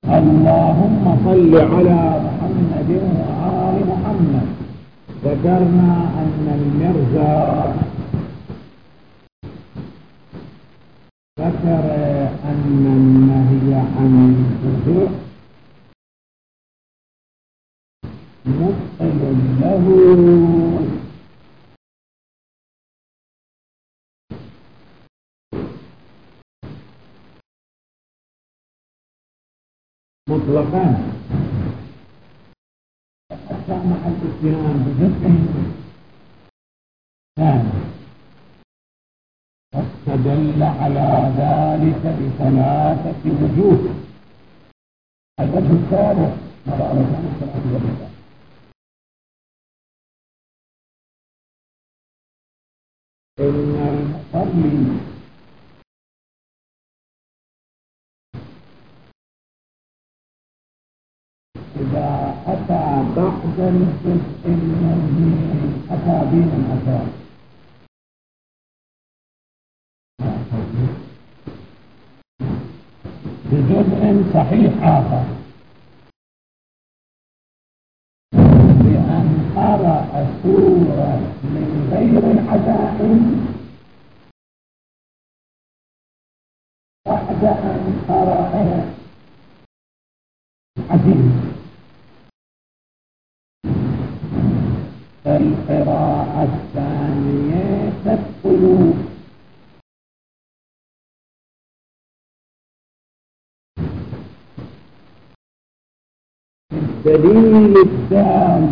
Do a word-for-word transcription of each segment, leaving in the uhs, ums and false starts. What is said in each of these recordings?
اللهم صل على محمد وآل محمد. ذكرنا أن المرزا ذكر أن النهي عن الجزء مبطل له مطلقا حتى مع الاتيان بجزء ثاني، واستدل على ذلك بثلاثة وجوه. الوجه الثالث مضى على ثلاثة وجوه. إن المصلي إذا أتى بعد الجزء الذي أتى به أتى بجزء صحيح آخر بأن قرأ سورة من غير العزائم بعد أن قرأ الحديث، القراءة الثانية تدخل الدليل الدال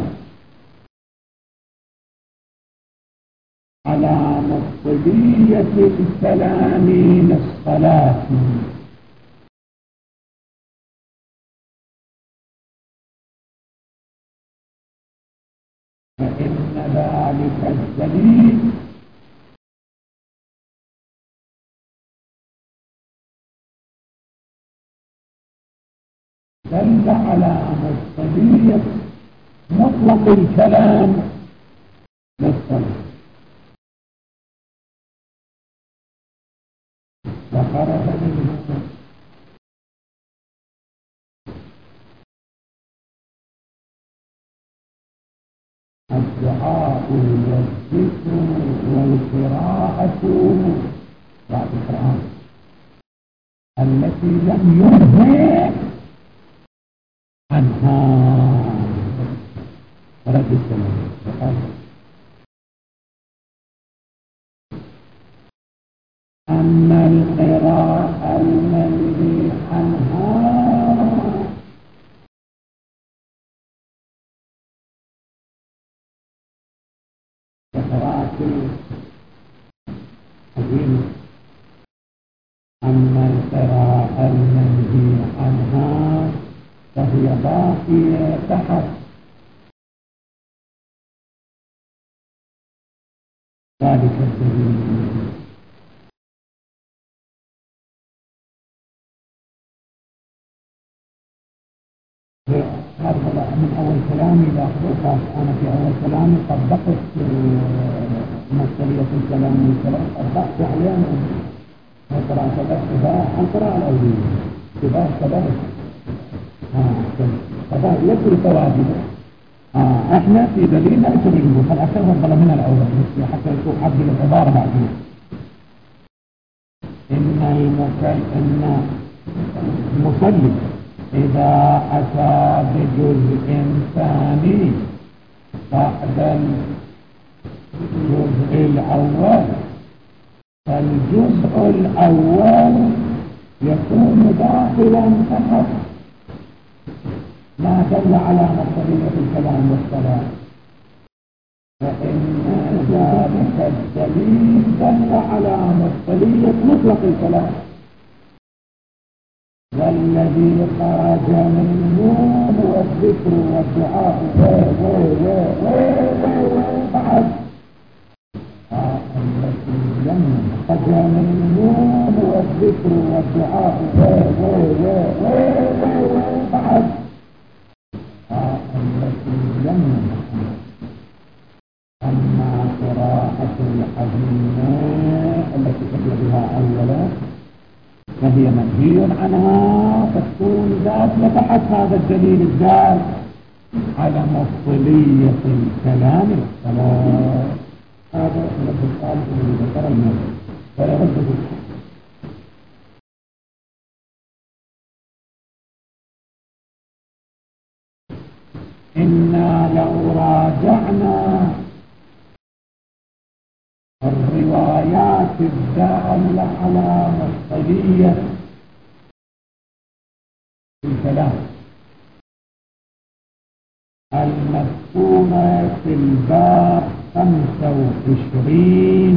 على مفضلية الكلام للصلاة، فإن ذلك الدليل دل على مفضلية مطلق الكلام للصلاة، وخرج منه الدعاء والذكر والقراءة بعد القرآن التي لم ينهى عنها رد السلام. وقال أما القراءة المنهي عنها الحديث، أما القراءة المنهي عنها فهي باقية تحت ذلك الدليل. هذا من أول كلامي لاحظوها، أنا في أول كلامي طبقت مسألة الكلام من الكلام، طبقت عليها قراءة الابتداء القراءة الأولية ابتداء كذلك كذلك يكفي تواجد. احنا في دليل ليس بالوجوب، فالأكثر فضل من الأول حتى يكون عبد العبارة بعدين. إن المكلم المصلي إذا أتى بجزء ثاني بعد الجزء الأول فالجزء الأول يكون داخلا فقط ما دل على مفضلية الكلام والصلاة، فإن ذلك الدليل دل على مفضلية مطلق الكلام، والذي خرج منه هو الذكر والدعاء بعد التي لم خرج منه هو الذكر والدعاء بعد التي لم. أما قراءة الحزينة التي تبدأ بها أولا فهي منهي عنها يكون إذا أثبت هذا الدليل الدال على مفضلية الكلام والصلاة. هذا رب الثالث الذي ذكر الموضوع ولا رد بالحق. إنا لو راجعنا الروايات الدالة على مفضلية الكلام المذكورة في الباب خمسة وعشرين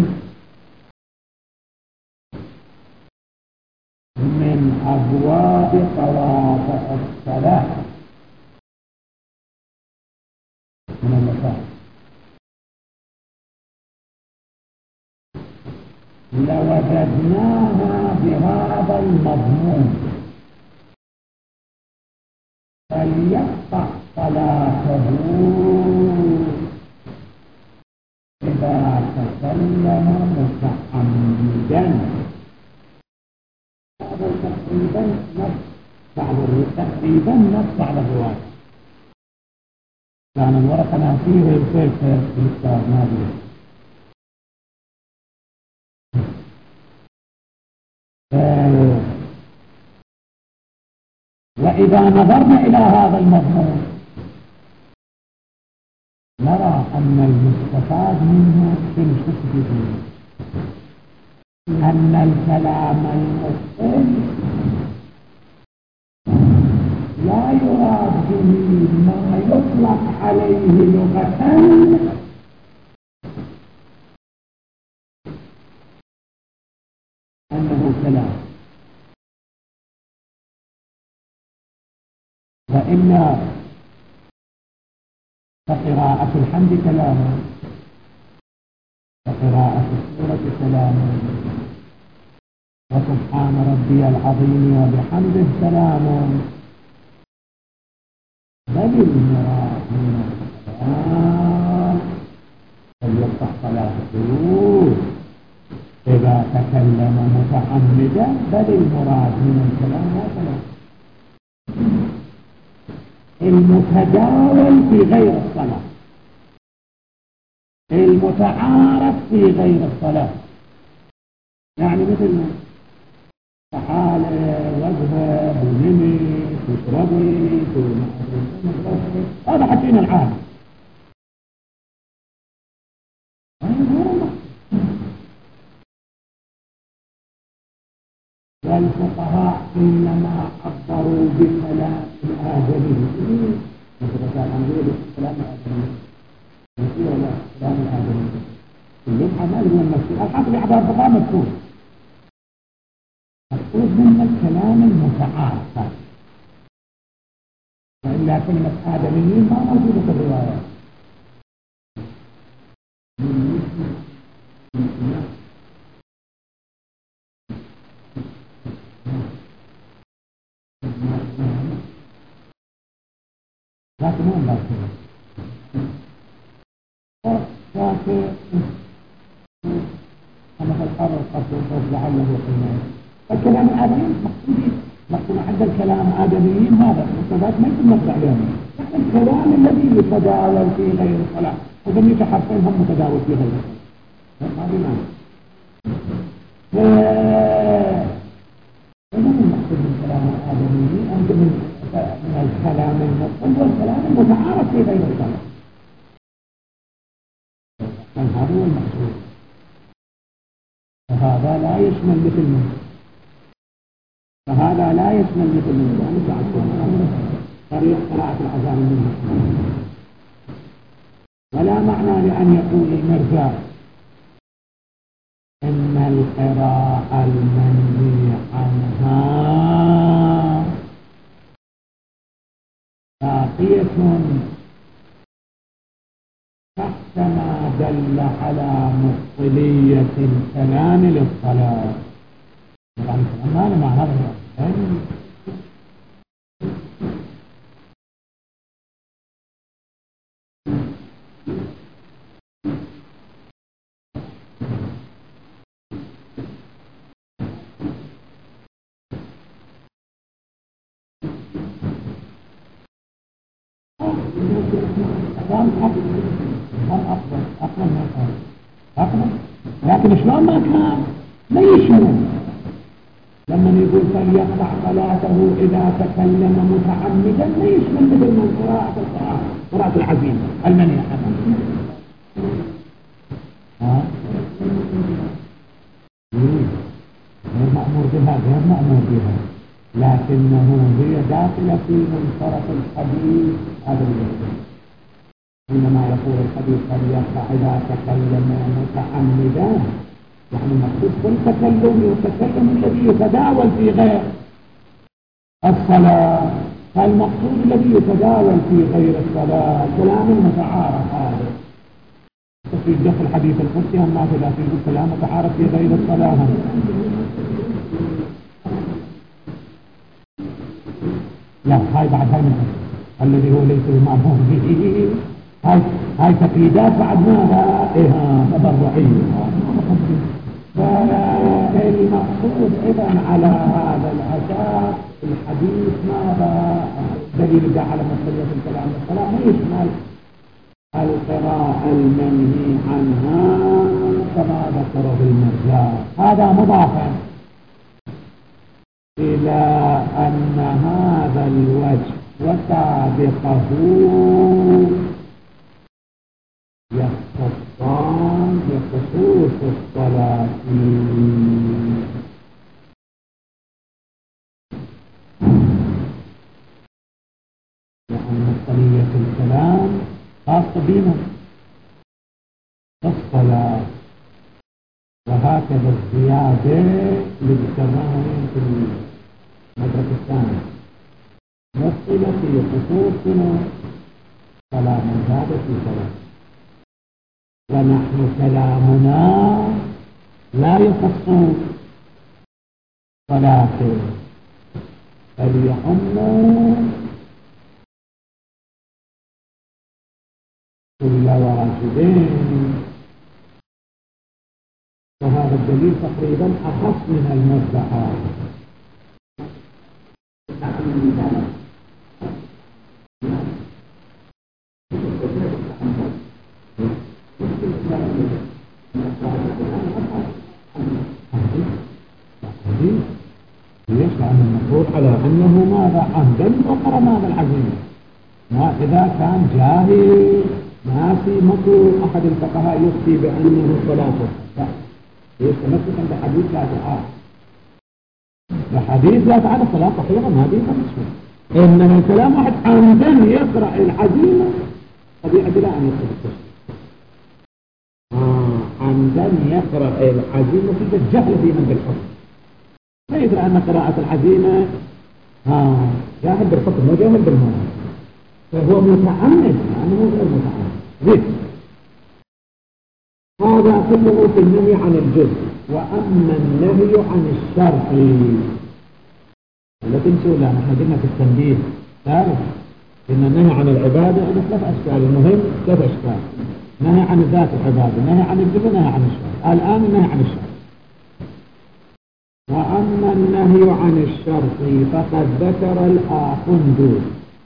من أبواب طوافة الصلاة من المساجد لوجدناها بهذا المضمون فليقطع صلاته إذا تكلم متعمدا. هذا تقريبا نص بعض تقريبا نص على الرواية. كان الورقة ناسيه يصير في الأستاذ نادر. وإذا نظرنا إلى هذا المضمون نرى أن المستفاد منه في الفقه أن الكلام المفصل لا يراد به ما يطلق عليه لغة أنه كلام، وإن فقراءة الحمد كلام، وقراءة السورة كلام، وسبحان ربي العظيم وبحمده كلام. بل المراد من الكلام فليفتح صلاته إذا تكلم متعمدا. بل المراد من الكلام لا كلام المتداول في غير الصلاة، المتعارف في غير الصلاة. يعني مثل تعالى واذهب ونمي واشربي هذا حكينا العام. والفقهاء إنما عبروا بكلام الآدمي. مثل قال عن كلام الآدمي يصير لا كلام الآدمي اللمحة ما هو المسؤول الحق بأعبار الفقهاء مذكور مقصود من الكلام المتعارف، وإلا كلمة آدميين ما موجودة في الروايات. لكن هم لا كلام لكن أما في القرر قصر لعله قيمة الكلام الآدمي مقصودي مقصود حد الكلام آدميين هذا المستفاد ما يكون مقطع لهم لكن الكلام الذي يتداول في غير الصلاة وذن يتحرفين هم متداول في غير الصلاة هذا معنى. فإذا المقصود من كلام الآدميين أنت من الكلام المقصود والكلام المتعارف في غير الصلاة. هذا هو المقصود. فهذا لا يشمل مثل منه فهذا لا يشمل مثل منه يعني تعرفون طريق قراءة الأذان منه. ولا معنى لأن يقول المرجع إن القراءة المنهي عنها باقية تحت ما دل على مفضلية الكلام للصلاة. ما أنا مع هذا كان أفضل كان أفضل أفضل ما كان أفضل، لكن شلون ما كان ما يشمل لما يقول فليقطع صلاته إذا تكلم متعمدا ما يشمل مثل من قراءة القرآن قراءة العزيمة المنية ها غير مأمور بها غير مأمور بها، لكنه هي داخلة في منصرف الحديث. هذا الوجه حينما يقول الحديث فليقطع إذا تكلم متعمدا، يعني المقصود كل تكلم والتكلم الذي يتداول في غير الصلاة، فالمقصود الذي يتداول في غير الصلاة كلام المتعارف هذا في دخل حديث القدسي هم ما تدا في كلام متعارف في غير الصلاة. لا هاي بعد هاي من الذي هو ليس المأمور به، هاي هاي تقييدات بعد ماذا؟ إيه تبرعية. فالمقصود إذا على هذا الأساس الحديث ماذا؟ دليل ده على مسألة الكلام والصلاة ما يشمل القراءة المنهي عنها كما ذكره المرجع. هذا مضافا إلى أن هذا الوجه وسابقه يختصان بخصوص الصلاة، لأن قضية الكلام خاصة بنا الصلاة، وهكذا الزيادة للسماعين في المدرسة الثانية مثل في خصوصنا صلاة من زاد في صلاة، ونحن كلامنا لا يخص صلاته بل يعم كل واجبين، وهذا الدليل تقريبا أخص من المرجحات. ليش؟ لأن المفروض على أنه ماذا عمدا وقرأ ماذا العزيمة، ما إذا كان جاهل ناسي مطلوب أحد الفقهاء يفتي بأنه صلاته لا يتمسك عند حديث لا تعالى الحديث لا تعالى صلاة صحيحة ما بيها مسلم، إنما الكلام واحد عمدا يقرأ العزيمة طبيعة بلا أن يقرأ التشريع آه عمدا يقرأ العزيمة في الجهل في من بالحكم، لا يدري أن قراءة العزيمة آه جاهل بالحكم وجاهل بالمعنى، فهو متعمد لأنه غير متعمد ذكر. هذا كله في النهي عن الجزء. وأما النهي عن الشرط لا تنسوا، لا نحن قلنا في التنبيه تعرف إن النهي عن العبادة أنا ثلاث أشكال، المهم ثلاث أشكال: نهي عن ذات العبادة، نهي عن الجزء، نهي عن الشرط. الآن النهي عن الشرط. وأما النهي عن الشرط فقد ذكر الآخندي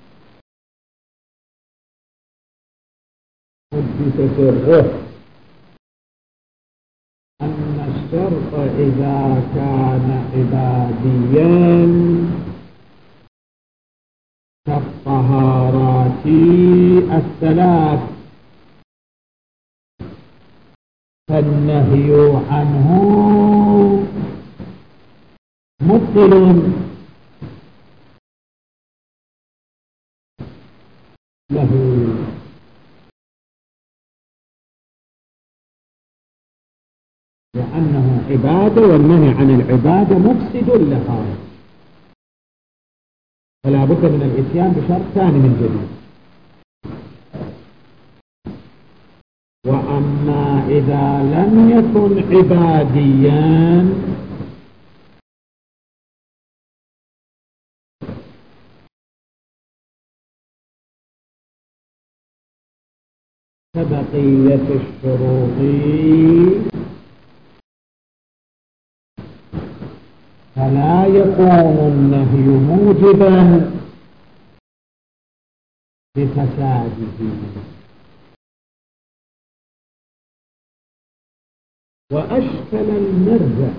قدس سره أن الشرط إذا كان عباديا كالطهارات الثلاث فالنهي عنه مبطل له، لأنه عبادة والنهي عن العبادة مفسد لها، فلا بد من الاتيان بشرط ثاني من جديد. وأما إذا لم يكن عباديا كبقية الشروط فلا يكون النهي موجبا بفساده. وأشكل المرجع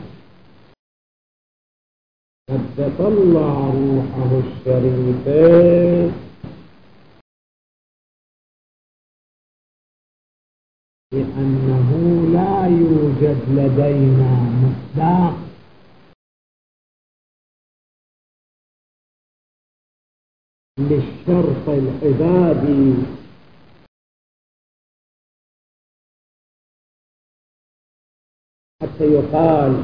قد طلع روحه الشريفة لأنه لا يوجد لدينا مصداق للشرط العبادي حتى يقال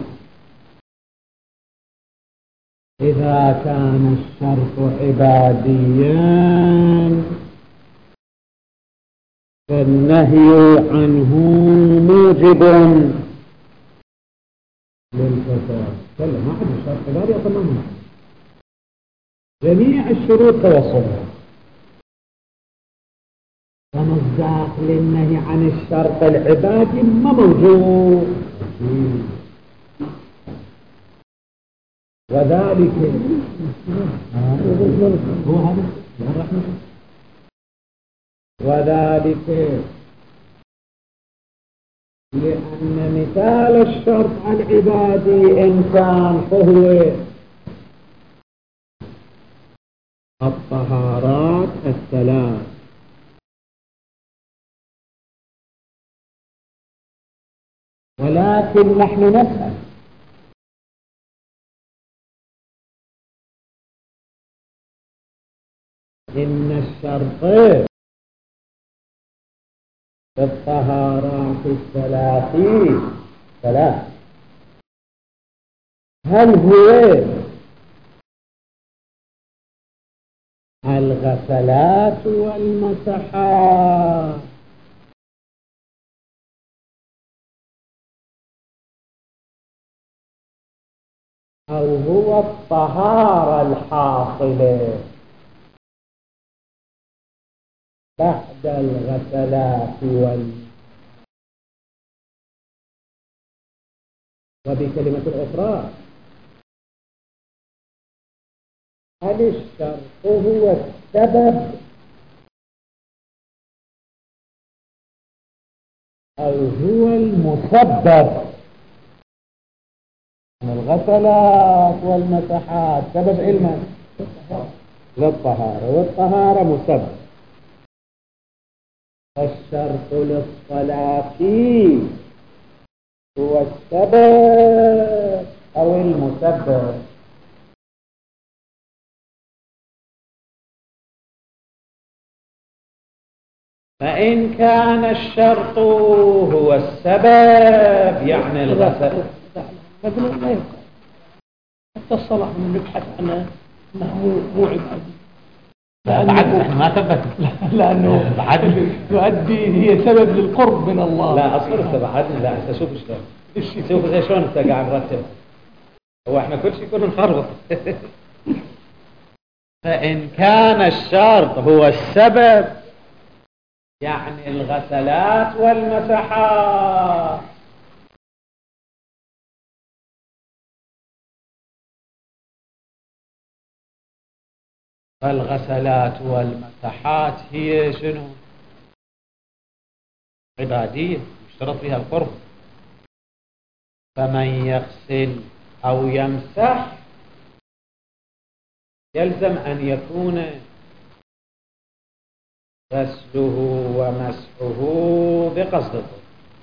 إذا كان الشرط عباديا فالنهي عنه موجب للفساد. كلا ما عاد الشرط عبادي تماما، جميع الشروط توصلها، فمصداق للنهي عن الشرط العبادي ما موجود. وذلك هو هذا وذلك لأن مثال الشرط العبادي إنسان فهو الطهارات الثلاث، ولكن نحن نسأل إن الشرط في الطهارات الثلاثين ثلاث، هل هو الغسلات والمسحات أو هو الطهارة الحاصلة بعد الغسلات وال وبكلمة أخرى هل الشرط هو السبب أو هو المسبب؟ الغسلات والمسحات سبب علما للطهارة، والطهارة مسبب. الشرط للصلاة هو السبب أو المسبب؟ فإن كان الشرط هو السبب يعني الغسل لا يبقى حتى الصلاة من نبحث عنها أنها مو عبادي، لأنه ما ثبت لأنه بعد يؤدي هي سبب للقرب من الله. لا أصبر أنت بعد لا أنت شوف شلون شوف زي شلون أنت قاعد مرتب، هو إحنا كل شيء كنا نخربط. فإن كان الشرط هو السبب يعني الغسلات والمسحات فالغسلات والمسحات هي شنو؟ عبادية يشترط فيها القرب. فمن يغسل أو يمسح يلزم أن يكون غسله ومسحه بقصد القرب.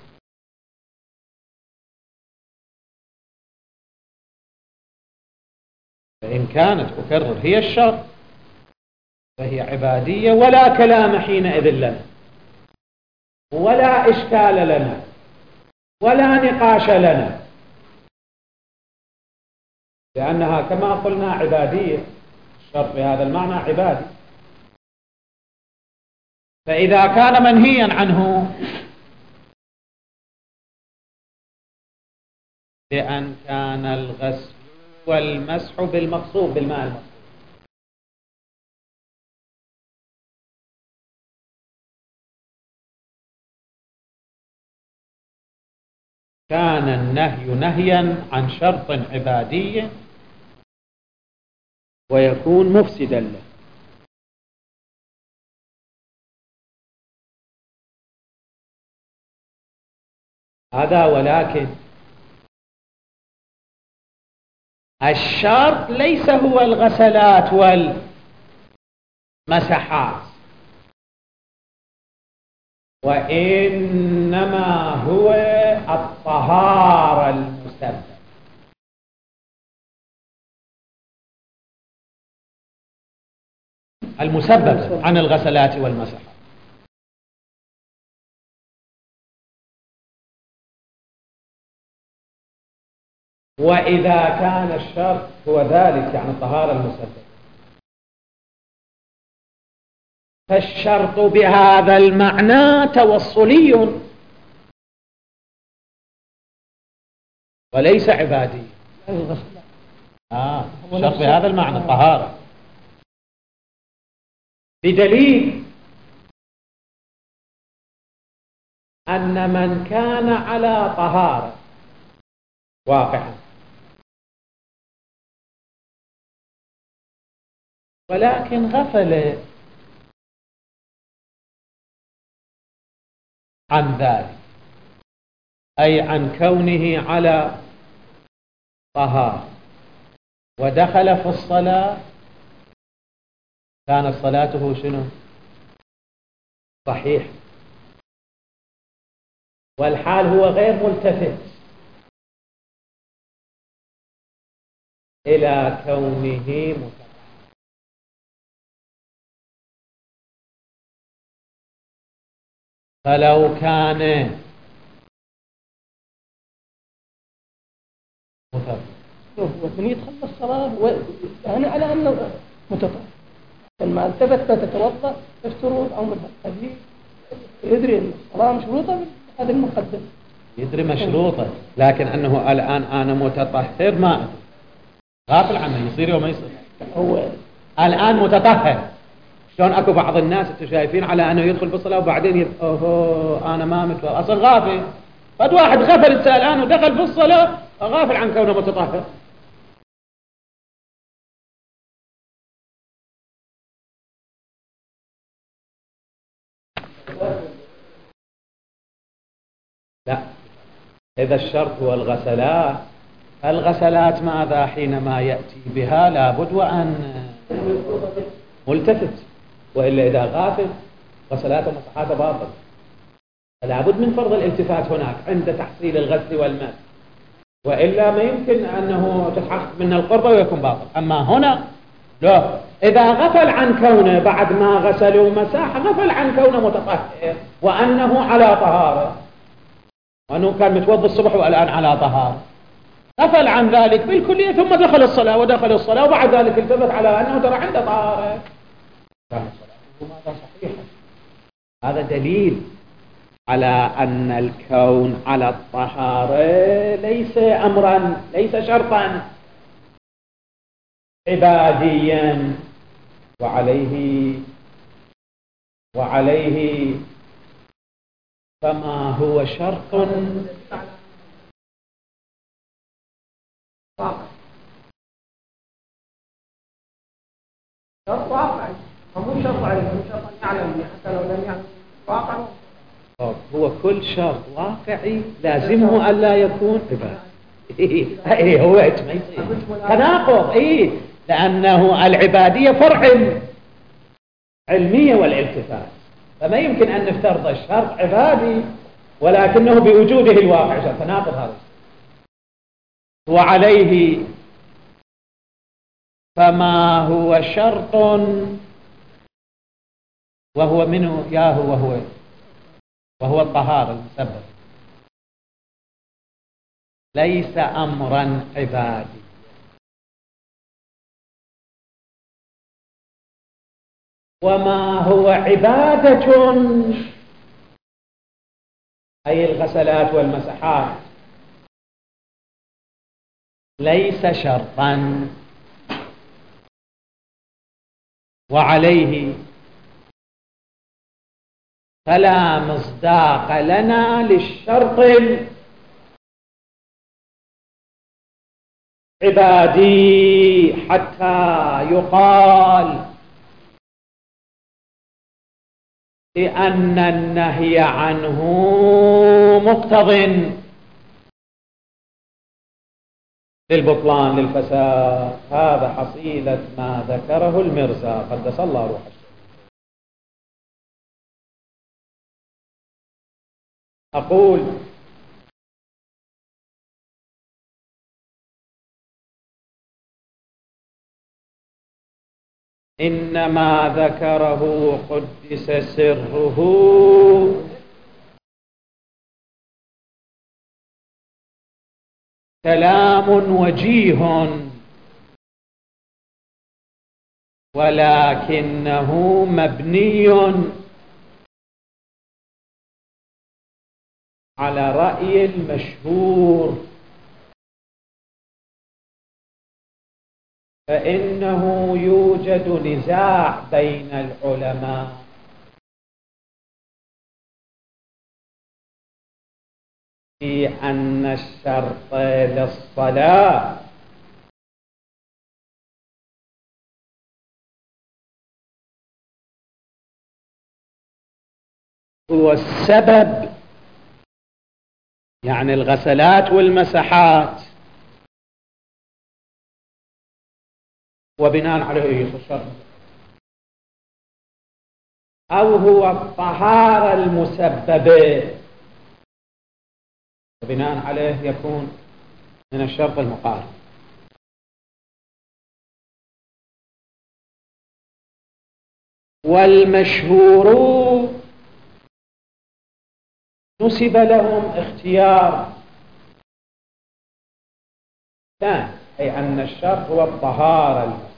فإن كانت أكرر هي الشرط فهي عبادية ولا كلام حينئذ لنا ولا إشكال لنا ولا نقاش لنا، لأنها كما قلنا عبادية، الشرط بهذا المعنى عبادي. فإذا كان منهيا عنه بأن كان الغسل والمسح بالمقصود بالماء المقصود، كان النهي نهيا عن شرط عبادي ويكون مفسدا له. هذا. ولكن الشرط ليس هو الغسلات والمسحات، وإنما هو الطهارة المسببة. المسببة عن الغسلات والمسحات. وإذا كان الشرط هو ذلك، يعني الطهارة المسببة، فالشرط بهذا المعنى توصلي وليس عبادي. آه الشرط بهذا المعنى الطهارة، بدليل أن من كان على طهارة واقعا ولكن غفل عن ذلك، أي عن كونه على طهارة، ودخل في الصلاة، كانت صلاته شنو؟ صحيح، والحال هو غير ملتفت إلى كونه متطهر. فلو كان متطهر من يدخل الصلاة و... يعني على أنه متطهر، لما التفت تتوضأ الشروط أو متطهر، يدري أن الصلاة مشروطة هذا المقدم، يدري مشروطة، لكن أنه الآن أنا متطهر ما أدري، غافل عنه، يصير وما يصير. هو الآن متطهر، شلون أكو بعض الناس أنتم شايفين على أنه يدخل بالصلاة وبعدين يد... أوه أنا ما متوضأ، أصلا غافل. فد واحد غفل الآن ودخل في الصلاة غافل عن كونه متطهر. لا، إذا الشرط هو الغسلات، الغسلات ماذا حينما يأتي بها لابد وأن ملتفت، وإلا إذا غافل غسلاته ومسحاته باطل، لابد من فرض الالتفات هناك عند تحصيل الغسل والمس، وإلا ما يمكن أنه تتحقق من القربة ويكون باطل. أما هنا لا، إذا غفل عن كونه بعد ما غسل ومسح، غفل عن كونه متطهر وأنه على طهارة، وأنه كان متوضى الصبح والآن على طهارة، غفل عن ذلك بالكلية، ثم دخل الصلاة ودخل الصلاة وبعد ذلك التفت على أنه ترى عنده طهارة، كانت صلاته ماذا صحيحة. هذا دليل على أن الكون على الطهارة ليس أمرا، ليس شرطا عباديا، وعليه وعليه فما هو شرط واقع، شرط واقعي، مو شرط عليه، مو شرط أن يعلم، حتى لو لم يعلم واقع. هو كل شرط واقعي لازمه أن لا يكون عبادي. إيه هو ما يصير تناقض، إيه لأنه العبادية فرع علمية والالتفات، فما يمكن أن نفترض الشرط عبادي ولكنه بوجوده الواقع، تناقض هذا. وعليه فما هو شرط، وهو منه يا هو وهو وهو الطهارة المسبب، ليس أمرا عبادي. وما هو عبادة أي الغسلات والمسحات ليس شرطا، وعليه فلا مصداق لنا للشرط العبادي حتى يقال لأن النهي عنه مقتضٍ للبطلان للفساد. هذا حصيلة ما ذكره المرزا قدس الله روحه. أقول إنما ذكره قدس سره كلام وجيه، ولكنه مبني على رأي المشهور، فإنه يوجد نزاع بين العلماء في أن الشرط للصلاة هو السبب، يعني الغسلات والمسحات، وبناء عليه يصير الشرط، أو هو الطهارة المسببة وبناء عليه يكون من الشرط المقارن. والمشهور نسب لهم اختيار ثاني، أي أن الشرط هو الطهارة المسببة.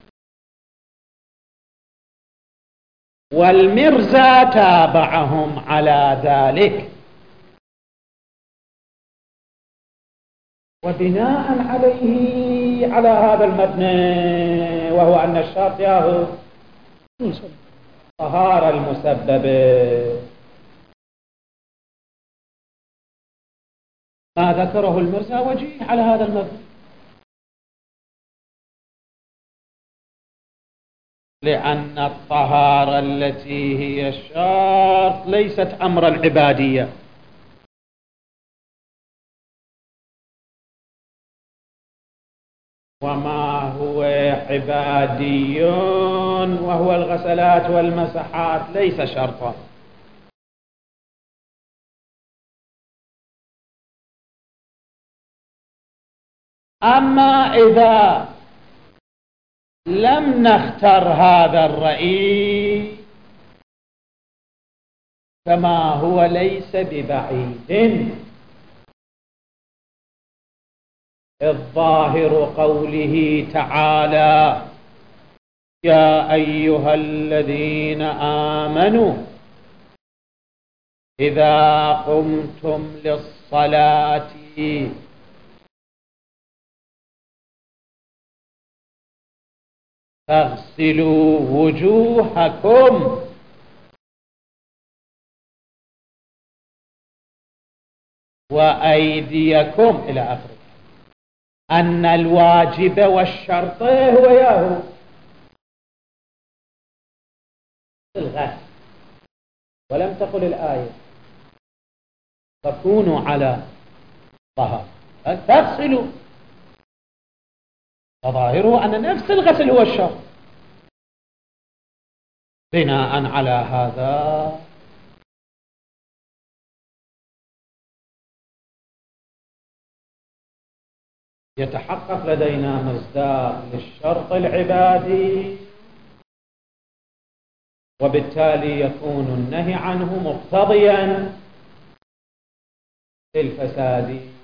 والمرزا تابعهم على ذلك، وبناء عليه على هذا المبنى، وهو أن الشرط ياهو طهارة المسببة، ما ذكره المرزا وجيه على هذا المبنى، لأن الطهارة التي هي الشرط ليست أمرا عباديا، وما هو عبادي وهو الغسلات والمسحات ليس شرطا. أما إذا لم نختر هذا الرأي كما هو ليس ببعيد، الظاهر قوله تعالى: يا أيها الذين آمنوا إذا قمتم للصلاة فاغسلوا وجوهكم وأيديكم إلى آخره، أن الواجب والشرط هو ياهو الغسل. ولم تقل الآية فكونوا على طهارة فاغسلوا، فظاهره أن نفس الغسل هو الشرط. بناء على هذا يتحقق لدينا مصداق للشرط العبادي، وبالتالي يكون النهي عنه مقتضيا للفساد.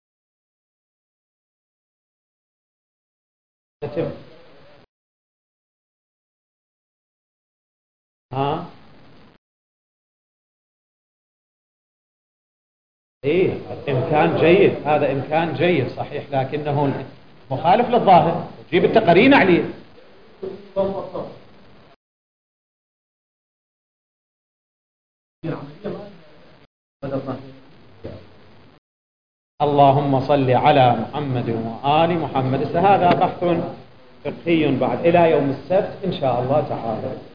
تتم ها ايه امكان جيد، هذا امكان جيد صحيح، لكنه مخالف للظاهر، جيب التقارين عليه. اللهم صل على محمد وآل محمد. هذا بحث فقهي بعد إلى يوم السبت إن شاء الله تعالى.